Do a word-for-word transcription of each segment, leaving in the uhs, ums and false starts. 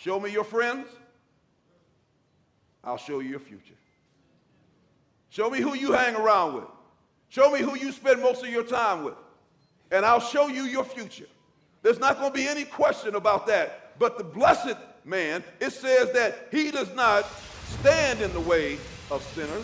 Show me your friends, I'll show you your future. Show me who you hang around with. Show me who you spend most of your time with, and I'll show you your future. There's not going to be any question about that. But the blessed man, it says that he does not stand in the way of sinners.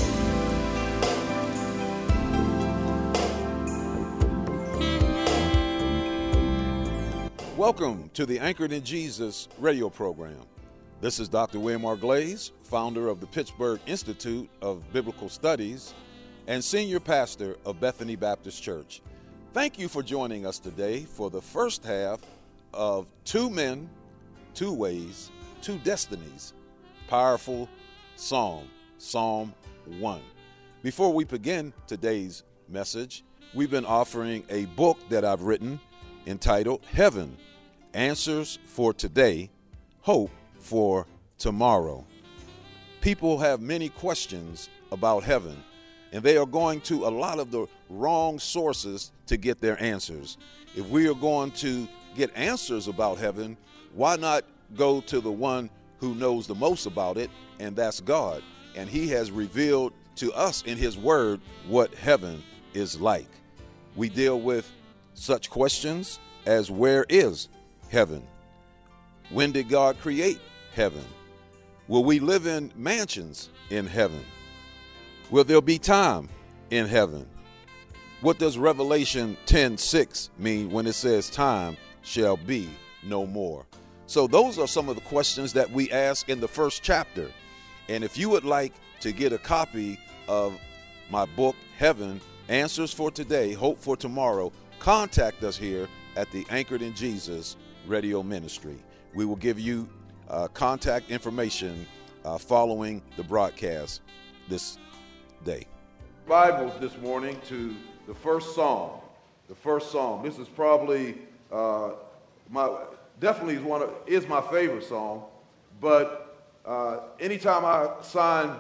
Welcome to the Anchored in Jesus radio program. This is Doctor William R. Glaze, founder of the Pittsburgh Institute of Biblical Studies and senior pastor of Bethany Baptist Church. Thank you for joining us today for the first half of Two Men, Two Ways, Two Destinies, powerful Psalm, Psalm one. Before we begin today's message, we've been offering a book that I've written entitled Heaven, Answers for Today, Hope for Tomorrow. People have many questions about heaven, and they are going to a lot of the wrong sources to get their answers. If we are going to get answers about heaven, why not go to the one who knows the most about it, and that's God. And he has revealed to us in his word what heaven is like. We deal with such questions as where is heaven? When did God create heaven? Will we live in mansions in heaven? Will there be time in heaven? What does Revelation ten six mean when it says time shall be no more? So those are some of the questions that we ask in the first chapter. And if you would like to get a copy of my book, Heaven, Answers for Today, Hope for Tomorrow, contact us here at the Anchored in Jesus radio ministry. We will give you uh, contact information uh, following the broadcast this day. Bibles this morning to the first Psalm. The first Psalm. This is probably uh, my definitely is one of, is my favorite Psalm. But uh, anytime I sign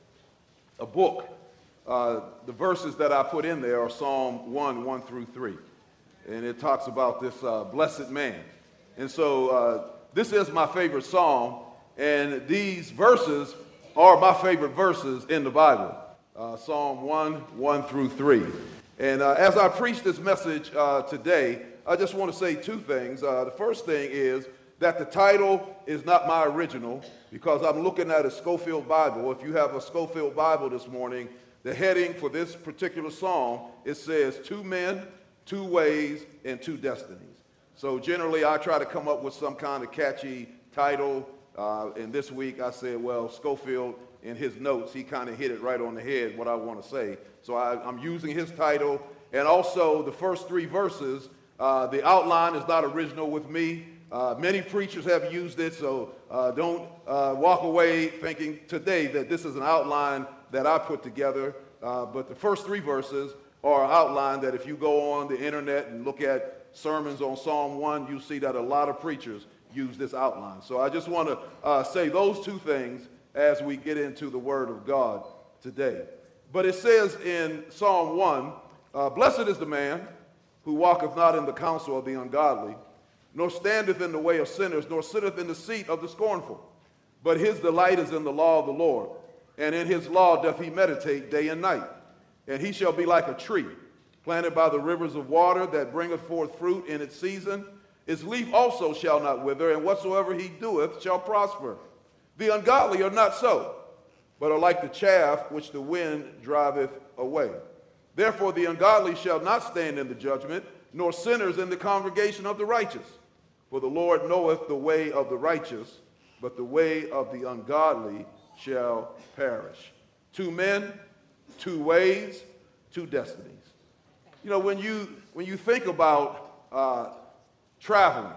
a book, uh, the verses that I put in there are Psalm one, one through three. And it talks about this uh, blessed man. And so uh, this is my favorite psalm, and these verses are my favorite verses in the Bible. Uh, Psalm one, one through three. And uh, as I preach this message uh, today, I just want to say two things. Uh, the first thing is that the title is not my original, because I'm looking at a Scofield Bible. If you have a Scofield Bible this morning, the heading for this particular psalm, it says Two Men, Two Ways, and Two Destinies. So generally I try to come up with some kind of catchy title, uh, and this week I said, well, Scofield, in his notes, he kind of hit it right on the head, what I want to say. So I, I'm using his title, and also the first three verses, uh, the outline is not original with me. Uh, many preachers have used it, so uh, don't uh, walk away thinking today that this is an outline that I put together, uh, but the first three verses or outline that if you go on the internet and look at sermons on Psalm one, you see that a lot of preachers use this outline. So I just want to uh, say those two things as we get into the Word of God today. But it says in Psalm one, uh, Blessed is the man who walketh not in the counsel of the ungodly, nor standeth in the way of sinners, nor sitteth in the seat of the scornful. But his delight is in the law of the Lord, and in his law doth he meditate day and night. And he shall be like a tree planted by the rivers of water that bringeth forth fruit in its season. Its leaf also shall not wither, and whatsoever he doeth shall prosper. The ungodly are not so, but are like the chaff which the wind driveth away. Therefore the ungodly shall not stand in the judgment, nor sinners in the congregation of the righteous. For the Lord knoweth the way of the righteous, but the way of the ungodly shall perish. Two men, two ways, two destinies. You know, when you when you think about uh, traveling,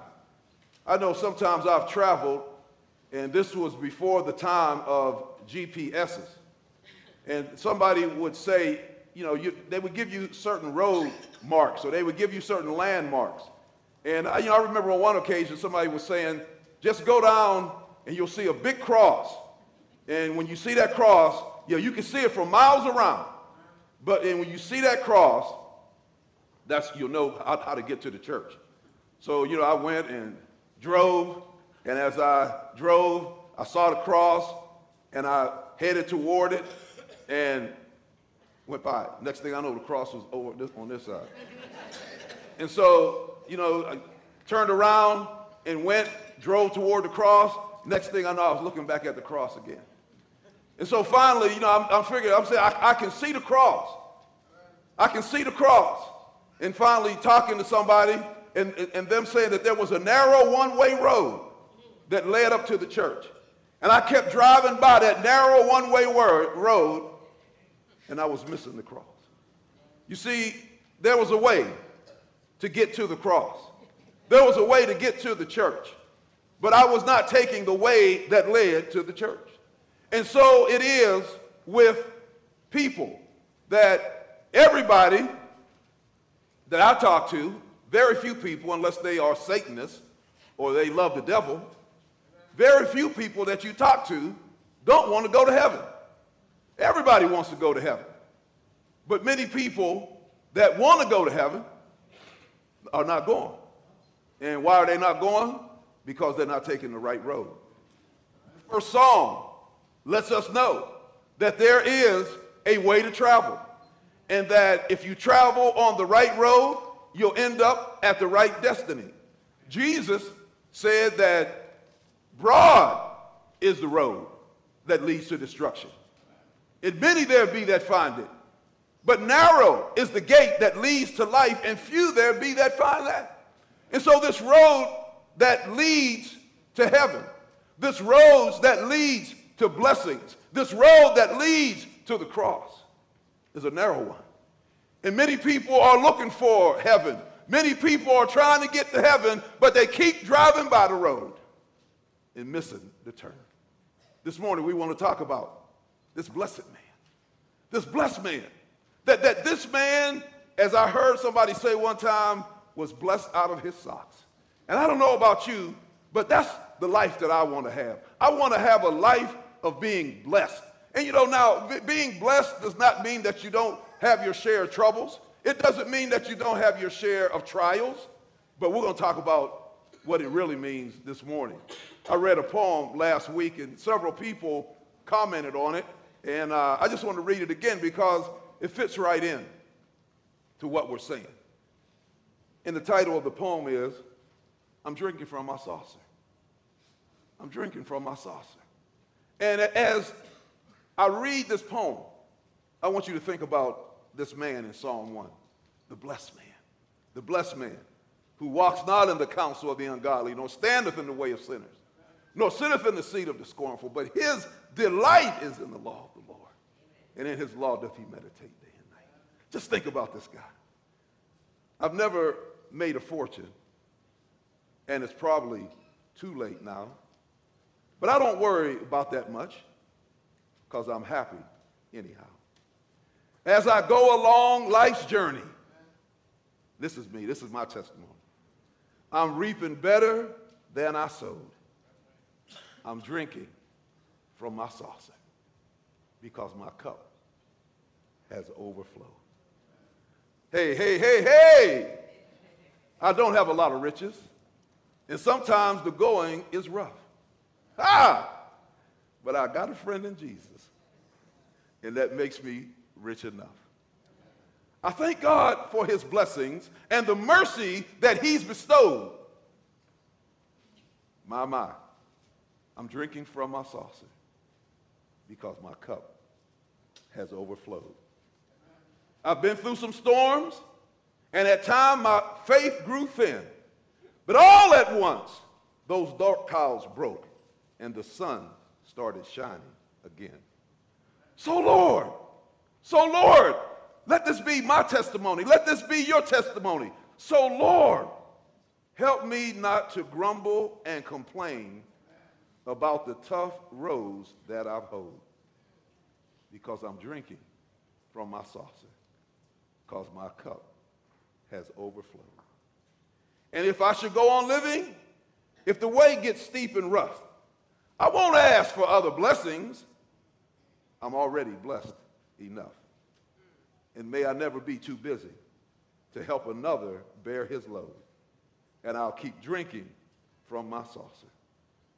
I know sometimes I've traveled, and this was before the time of G P S's. And somebody would say, you know, you, they would give you certain road marks, or they would give you certain landmarks. And I, you know, I remember on one occasion somebody was saying, just go down and you'll see a big cross. And when you see that cross, you know, you can see it from miles around. But and when you see that cross, that's you'll know how, how to get to the church. So, you know, I went and drove, And as I drove, I saw the cross, and I headed toward it, and went by it. Next thing I know, the cross was over this, on this side. And so, you know, I turned around and went, drove toward the cross. Next thing I know, I was looking back at the cross again. And so finally, you know, I'm, I'm figuring, I'm saying, I, I can see the cross. I can see the cross. And finally talking to somebody and, and, and them saying that there was a narrow one-way road that led up to the church. And I kept driving by that narrow one-way road, and I was missing the cross. You see, there was a way to get to the cross. There was a way to get to the church. But I was not taking the way that led to the church. And so it is with people that everybody that I talk to, very few people, unless they are Satanists or they love the devil, very few people that you talk to don't want to go to heaven. Everybody wants to go to heaven. But many people that want to go to heaven are not going. And why are they not going? Because they're not taking the right road. The first song lets us know that there is a way to travel, and that if you travel on the right road, you'll end up at the right destiny. Jesus said that broad is the road that leads to destruction, and many there be that find it. But narrow is the gate that leads to life, and few there be that find that. And so this road that leads to heaven, this road that leads to blessings, this road that leads to the cross is a narrow one. And many people are looking for heaven. Many people are trying to get to heaven, but they keep driving by the road and missing the turn. This morning we want to talk about this blessed man. This blessed man. That, that this man, as I heard somebody say one time, was blessed out of his socks. And I don't know about you, but that's the life that I want to have. I want to have a life of being blessed. And you know, now, being blessed does not mean that you don't have your share of troubles. It doesn't mean that you don't have your share of trials. But we're going to talk about what it really means this morning. I read a poem last week, and several people commented on it. And uh, I just want to read it again because it fits right in to what we're saying. And the title of the poem is, I'm drinking from my saucer. I'm drinking from my saucer. And as I read this poem, I want you to think about this man in Psalm one, the blessed man, the blessed man who walks not in the counsel of the ungodly, nor standeth in the way of sinners, nor sitteth in the seat of the scornful, but his delight is in the law of the Lord, and in his law doth he meditate day and night. Just think about this guy. I've never made a fortune, and it's probably too late now, but I don't worry about that much because I'm happy anyhow. As I go along life's journey, this is me, this is my testimony. I'm reaping better than I sowed. I'm drinking from my saucer because my cup has overflowed. Hey, hey, hey, hey! I don't have a lot of riches, and sometimes the going is rough. Ah! But I got a friend in Jesus, and that makes me rich enough. I thank God for his blessings and the mercy that he's bestowed. My, my, I'm drinking from my saucer because my cup has overflowed. I've been through some storms, and at times my faith grew thin. But all at once, those dark clouds broke, and the sun started shining again. So Lord, so Lord, let this be my testimony. Let this be your testimony. So Lord, help me not to grumble and complain about the tough roads that I've hoed, because I'm drinking from my saucer, because my cup has overflowed. And if I should go on living, if the way gets steep and rough, I won't ask for other blessings. I'm already blessed enough. And may I never be too busy to help another bear his load. And I'll keep drinking from my saucer,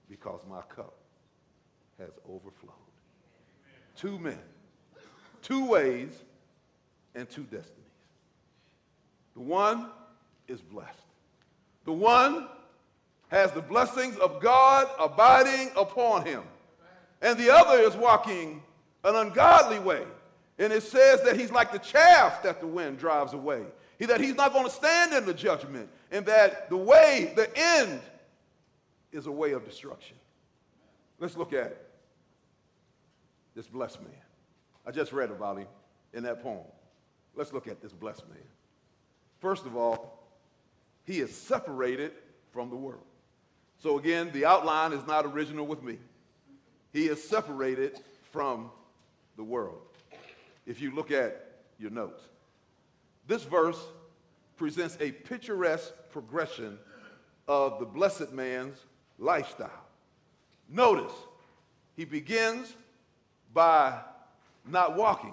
because my cup has overflowed. Two men, two ways, and two destinies. The one is blessed. The one has the blessings of God abiding upon him. And the other is walking an ungodly way. And it says that he's like the chaff that the wind drives away. He, that he's not going to stand in the judgment. And that the way, the end, is a way of destruction. Let's look at this blessed man. I just read about him in that poem. Let's look at this blessed man. First of all, he is separated from the world. So again, the outline is not original with me. He is separated from the world. If you look at your notes, this verse presents a picturesque progression of the blessed man's lifestyle. Notice, he begins by not walking.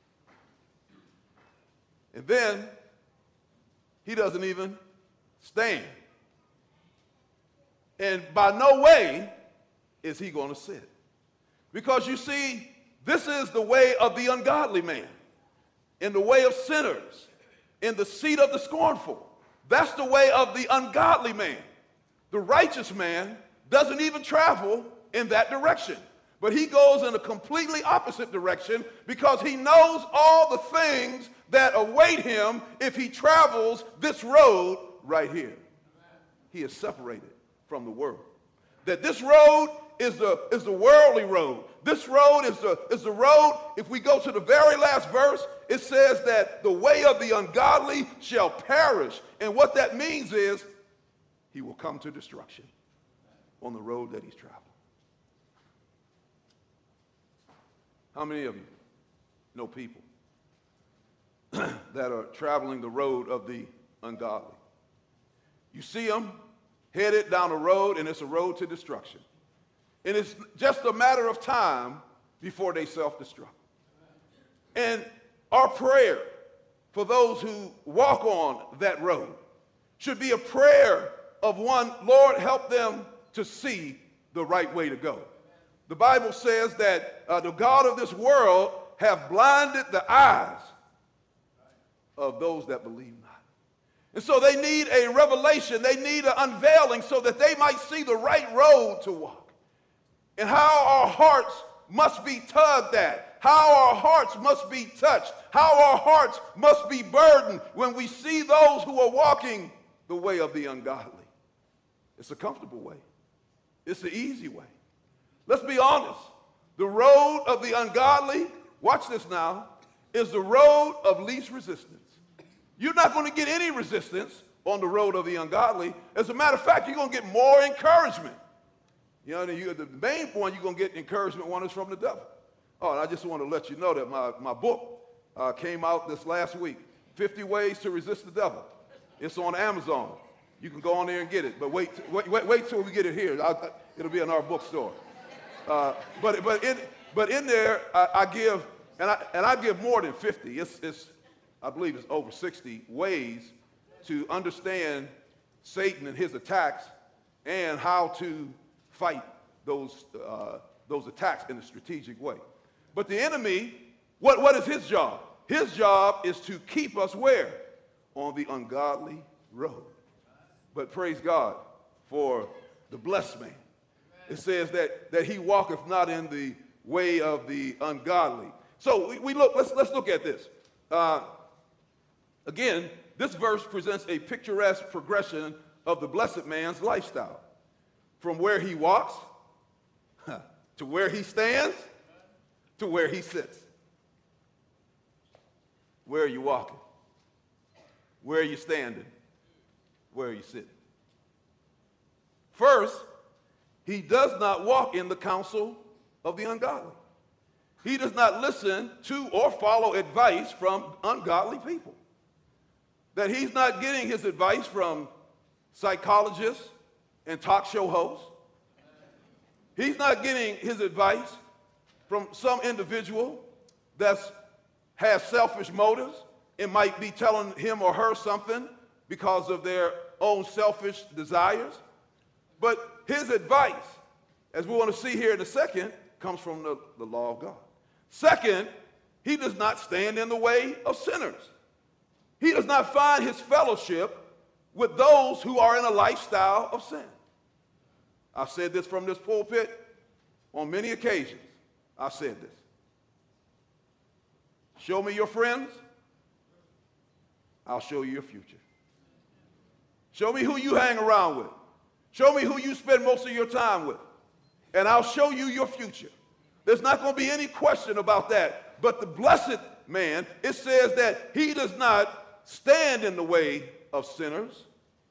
And then he doesn't even stand. And by no way is he going to sit. Because you see, this is the way of the ungodly man, in the way of sinners, in the seat of the scornful. That's the way of the ungodly man. The righteous man doesn't even travel in that direction, but he goes in a completely opposite direction because he knows all the things that await him if he travels this road right here. He is separated from the world. That this road is the, is the worldly road. This road is the, is the road, if we go to the very last verse, it says that the way of the ungodly shall perish. And what that means is he will come to destruction on the road that he's traveling. How many of you know people that are traveling the road of the ungodly? You see them headed down a road, and it's a road to destruction. And it's just a matter of time before they self-destruct. And our prayer for those who walk on that road should be a prayer of one, Lord, help them to see the right way to go. The Bible says that uh, the God of this world have blinded the eyes of those that believe not. And so they need a revelation, they need an unveiling so that they might see the right road to walk. And how our hearts must be tugged at, how our hearts must be touched, how our hearts must be burdened when we see those who are walking the way of the ungodly. It's a comfortable way. It's the easy way. Let's be honest. The road of the ungodly, watch this now, is the road of least resistance. You're not going to get any resistance on the road of the ungodly. As a matter of fact, you're going to get more encouragement. You know, you, the main one you're going to get encouragement one is from the devil. Oh, and I just want to let you know that my, my book uh, came out this last week, fifty Ways to Resist the Devil. It's on Amazon. You can go on there and get it, but wait, wait, wait, wait till we get it here. I, I, it'll be in our bookstore. Uh, but, but, in, but in there, I, I give, and I, and I give more than fifty. It's, it's, I believe it's over sixty ways to understand Satan and his attacks and how to fight those, uh, those attacks in a strategic way. But the enemy, what, what is his job? His job is to keep us where? On the ungodly road. But praise God for the blessed man. It says that, that he walketh not in the way of the ungodly. So we, we look, let's, let's look at this. Uh, again, this verse presents a picturesque progression of the blessed man's lifestyle. From where he walks, to where he stands, to where he sits. Where are you walking? Where are you standing? Where are you sitting? First, he does not walk in the counsel of the ungodly. He does not listen to or follow advice from ungodly people. That he's not getting his advice from psychologists and talk show hosts. He's not getting his advice from some individual that has selfish motives and might be telling him or her something because of their own selfish desires. But his advice as we want to see here in a second, comes from the, the law of God. Second, he does not stand in the way of sinners. He does not find his fellowship with those who are in a lifestyle of sin. I've said this from this pulpit on many occasions. I've said this. Show me your friends, I'll show you your future. Show me who you hang around with. Show me who you spend most of your time with, and I'll show you your future. There's not going to be any question about that. But the blessed man, it says that he does not stand in the way of sinners.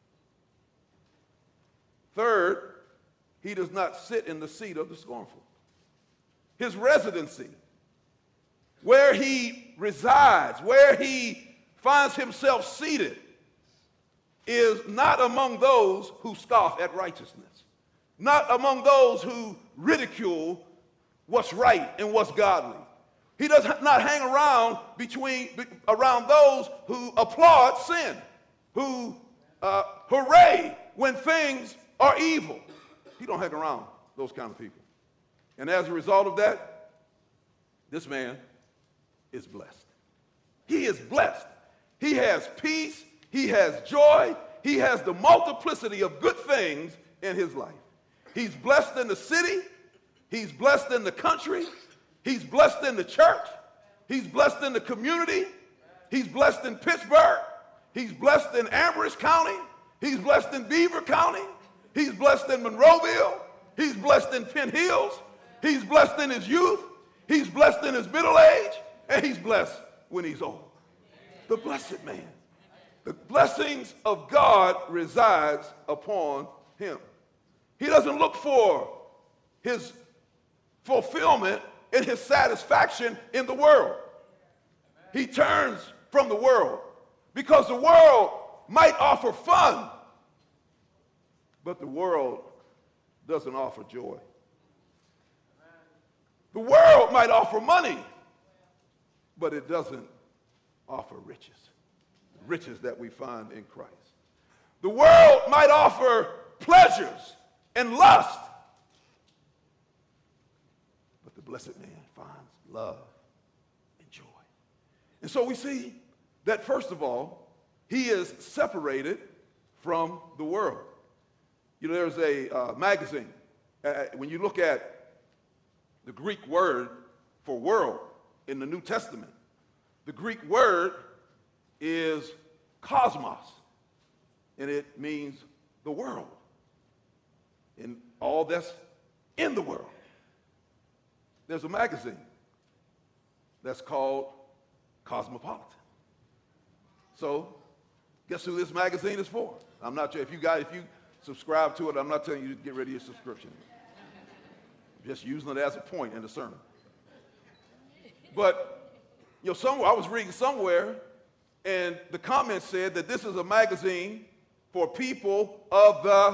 Third, he does not sit in the seat of the scornful. His residency, where he resides, where he finds himself seated, is not among those who scoff at righteousness, not among those who ridicule what's right and what's godly. He does not hang around between around those who applaud sin, who uh, hooray when things are evil. He don't hang around those kind of people. And as a result of that, this man is blessed. He is blessed. He has peace. He has joy. He has the multiplicity of good things in his life. He's blessed in the city. He's blessed in the country. He's blessed in the church. He's blessed in the community. He's blessed in Pittsburgh. He's blessed in Amherst County. He's blessed in Beaver County. He's blessed in Monroeville. He's blessed in Penn Hills. He's blessed in his youth. He's blessed in his middle age. And he's blessed when he's old. The blessed man. The blessings of God resides upon him. He doesn't look for his fulfillment and his satisfaction in the world. He turns from the world because the world might offer fun, but the world doesn't offer joy. The world might offer money, but it doesn't offer riches, riches that we find in Christ. The world might offer pleasures and lust, but the blessed man finds love and joy. And so we see that, first of all, he is separated from the world. You know, there's a uh, magazine. Uh, when you look at the Greek word for world in the New Testament, the Greek word is cosmos, and it means the world, and all that's in the world. There's a magazine that's called Cosmopolitan. So, guess who this magazine is for? I'm not sure if you guys, if you subscribe to it, I'm not telling you to get rid of your subscription. I'm just using it as a point in the sermon. But, you know, somewhere, I was reading somewhere, and the comment said that this is a magazine for people of the world.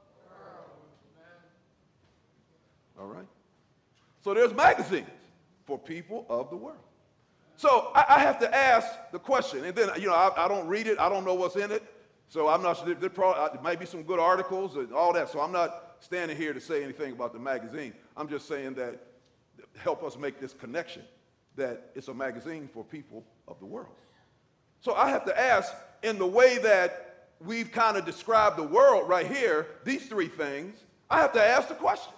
All right? So there's magazines for people of the world. So I, I have to ask the question, and then, you know, I, I don't read it. I don't know what's in it. So I'm not sure. There, probably, there might be some good articles and all that. So I'm not standing here to say anything about the magazine. I'm just saying that help us make this connection, that it's a magazine for people of the world. So I have to ask, in the way that we've kind of described the world right here, these three things, I have to ask the question.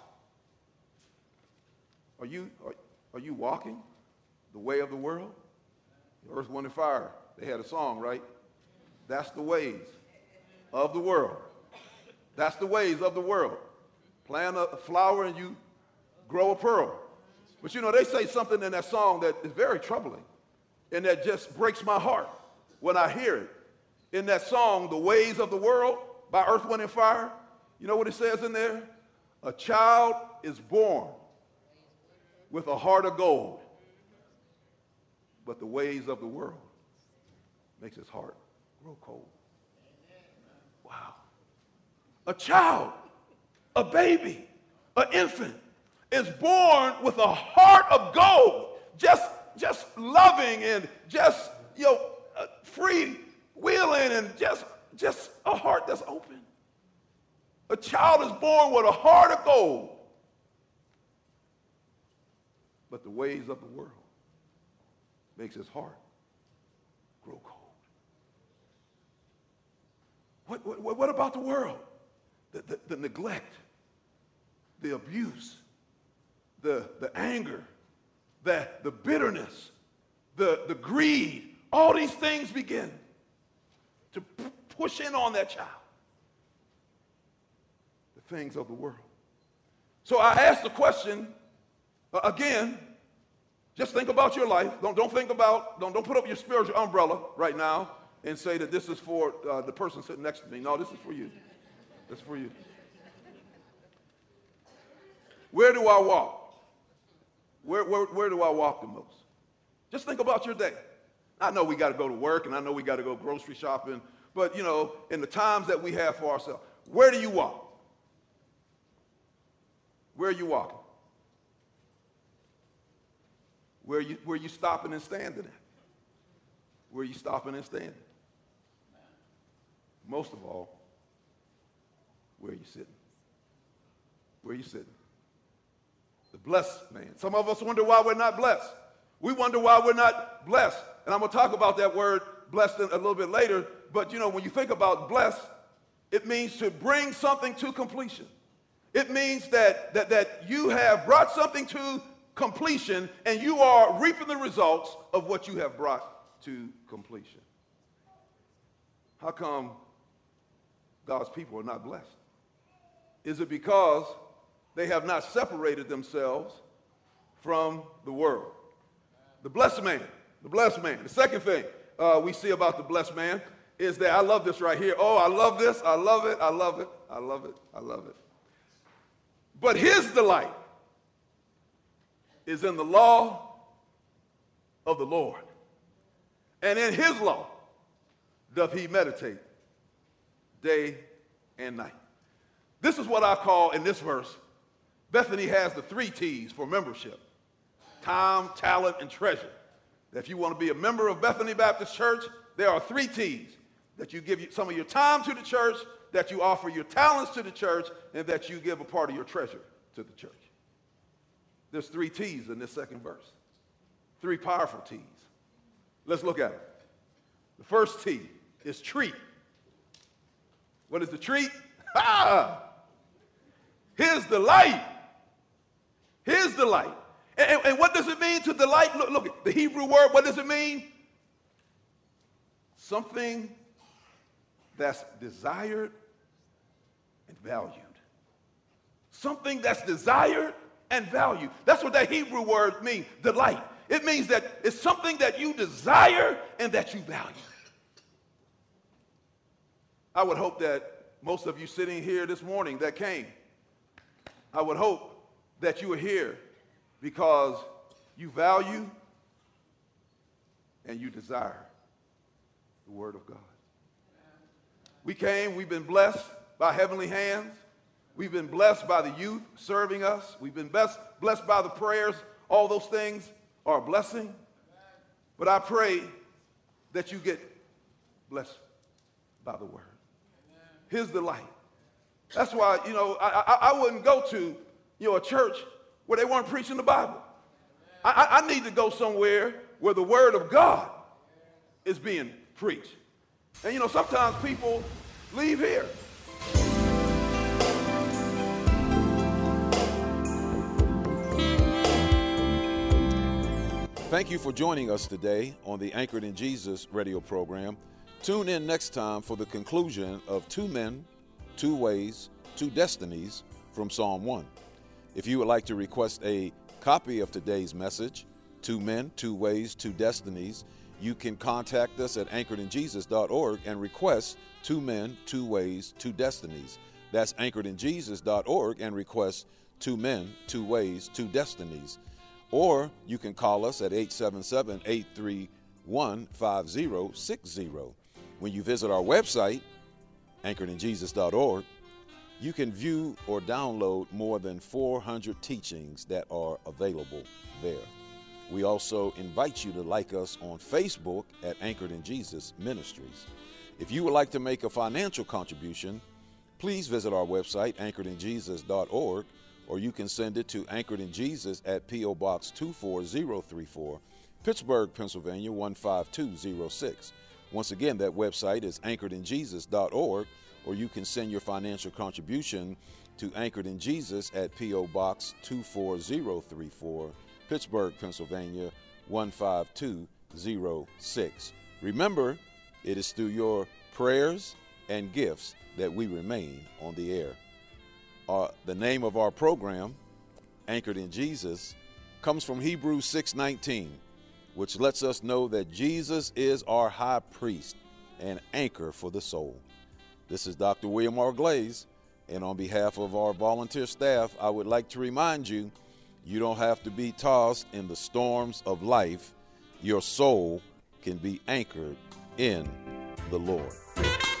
Are you, are, are you walking the way of the world? Earth, Wind, and Fire, they had a song, right? That's the ways of the world. That's the ways of the world. Plant a flower and you grow a pearl. But you know, they say something in that song that is very troubling and that just breaks my heart when I hear it. In that song, The Ways of the World by Earth, Wind, and Fire, you know what it says in there? A child is born with a heart of gold, but the ways of the world makes his heart grow cold. Wow. A child, a baby, an infant is born with a heart of gold, just, just loving and just, you know, uh, free wheeling and just, just a heart that's open. A child is born with a heart of gold, ways of the world makes his heart grow cold. What, what, what about the world? The, the, the neglect, the abuse, the, the anger, the, the bitterness, the, the greed, all these things begin to p- push in on that child. The things of the world. So I asked the question uh, again. Just think about your life. Don't, don't think about, don't, don't put up your spiritual umbrella right now and say that this is for uh, the person sitting next to me. No, this is for you. This is for you. Where do I walk? Where, where, where do I walk the most? Just think about your day. I know we got to go to work, and I know we got to go grocery shopping, but, you know, in the times that we have for ourselves, where do you walk? Where are you walking? Where you, where you stopping and standing at? Where you stopping and standing? Most of all, where are you sitting? Where are you sitting? The blessed man. Some of us wonder why we're not blessed. We wonder why we're not blessed. And I'm going to talk about that word blessed a little bit later. But, you know, when you think about blessed, it means to bring something to completion. It means that, that, that you have brought something to completion and you are reaping the results of what you have brought to completion. How come God's people are not blessed? Is it because they have not separated themselves from the world? The blessed man, the blessed man. The second thing uh, we see about the blessed man is that, I love this right here. Oh, I love this. I love it. I love it. I love it. I love it. But his delight is in the law of the Lord. And in his law doth he meditate day and night. This is what I call, in this verse, Bethany has the three T's for membership: time, talent, and treasure. If you want to be a member of Bethany Baptist Church, there are three T's: that you give some of your time to the church, that you offer your talents to the church, and that you give a part of your treasure to the church. There's three T's in this second verse. Three powerful T's. Let's look at it. The first T is treat. What is the treat? Ha! His delight. His delight. And, and, and what does it mean to delight? Look, look, the Hebrew word, what does it mean? Something that's desired and valued. Something that's desired and valued. That's what that Hebrew word means, delight. It means that it's something that you desire and that you value. I would hope that most of you sitting here this morning that came, I would hope that you are here because you value and you desire the Word of God. We came, we've been blessed by heavenly hands. We've been blessed by the youth serving us. We've been blessed, blessed by the prayers. All those things are a blessing. But I pray that you get blessed by the Word. His delight. That's why, you know, I, I, I wouldn't go to, you know, a church where they weren't preaching the Bible. I, I need to go somewhere where the Word of God is being preached. And, you know, sometimes people leave here. Thank you for joining us today on the Anchored in Jesus radio program. Tune in next time for the conclusion of Two Men, Two Ways, Two Destinies from Psalm one. If you would like to request a copy of today's message, Two Men, Two Ways, Two Destinies, you can contact us at anchored in jesus dot org and request Two Men, Two Ways, Two Destinies. That's anchored in jesus dot org and request Two Men, Two Ways, Two Destinies. Or you can call us at eight seven seven, eight three one, five zero six zero. When you visit our website, anchored in jesus dot org, you can view or download more than four hundred teachings that are available there. We also invite you to like us on Facebook at Anchored in Jesus Ministries. If you would like to make a financial contribution, please visit our website, anchored in jesus dot org, or you can send it to Anchored in Jesus at P O. Box two four zero three four, Pittsburgh, Pennsylvania one five two zero six. Once again, that website is anchored in jesus dot org, or you can send your financial contribution to Anchored in Jesus at P O. Box two four zero three four, Pittsburgh, Pennsylvania one five two zero six. Remember, it is through your prayers and gifts that we remain on the air. Uh, the name of our program, Anchored in Jesus, comes from Hebrews six nineteen, which lets us know that Jesus is our high priest and anchor for the soul. This is Doctor William R. Glaze, and on behalf of our volunteer staff, I would like to remind you, you don't have to be tossed in the storms of life. Your soul can be anchored in the Lord.